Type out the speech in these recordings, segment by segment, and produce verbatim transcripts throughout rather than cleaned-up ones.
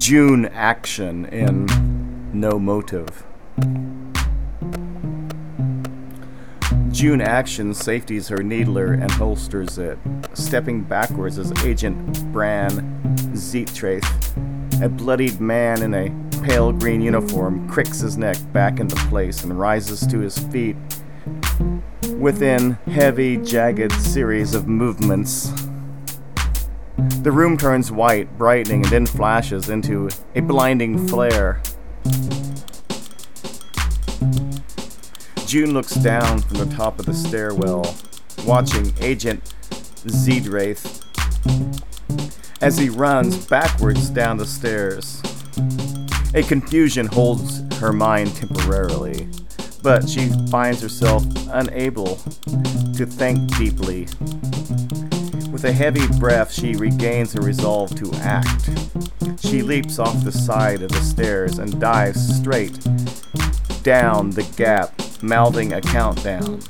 June action in No Motive. June action safeties her needler and holsters it, stepping backwards as Agent Bran Zeetraith, a bloodied man in a pale green uniform, cricks his neck back into place and rises to his feet within heavy, jagged series of movements. The room turns white, brightening, and then flashes into a blinding flare. June looks down from the top of the stairwell, watching Agent Zeetraith as he runs backwards down the stairs. A confusion holds her mind temporarily, but she finds herself unable to think deeply. With a heavy breath, she regains her resolve to act. She leaps off the side of the stairs and dives straight down the gap, mouthing a countdown.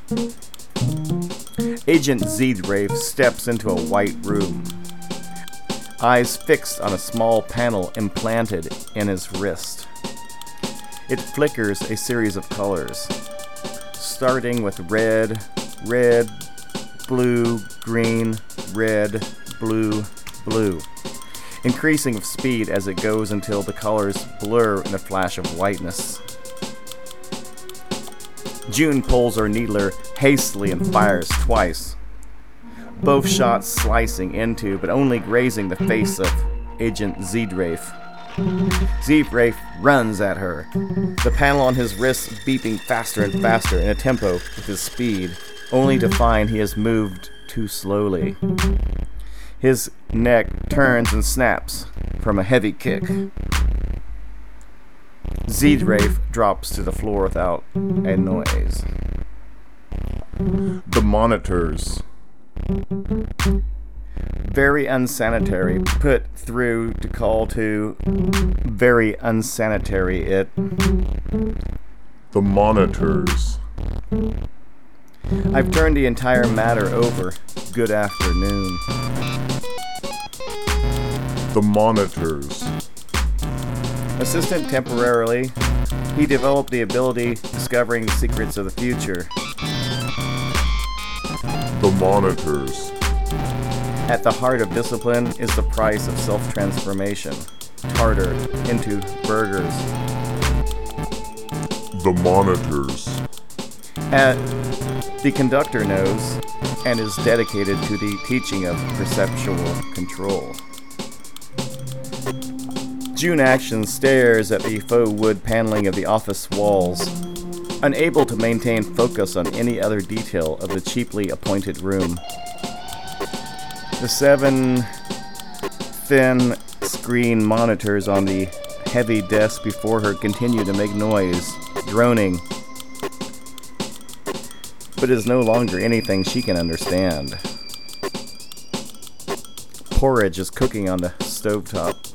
Agent Zeetraith steps into a white room, eyes fixed on a small panel implanted in his wrist. It flickers a series of colors, starting with red, red, blue, green, red, blue, blue, increasing with speed as it goes until the colors blur in a flash of whiteness. June pulls her needler hastily and fires twice, both shots slicing into but only grazing the face of Agent Zeetraith. Zeetraith runs at her, the panel on his wrist beeping faster and faster in a tempo with his speed, only to find he has moved too slowly. His neck turns and snaps from a heavy kick. Zeetraith drops to the floor without a noise. The monitors. Very unsanitary. Put through to call to very unsanitary it. The monitors. I've turned the entire matter over. Good afternoon. The monitors. Assistant temporarily, he developed the ability discovering the secrets of the future. The monitors. At the heart of discipline is the price of self-transformation. Tartar into burgers. The monitors. At the conductor knows and is dedicated to the teaching of perceptual control. June Action stares at the faux wood paneling of the office walls, unable to maintain focus on any other detail of the cheaply appointed room. The seven thin screen monitors on the heavy desk before her continue to make noise, droning, but is no longer anything she can understand. Porridge is cooking on the stovetop.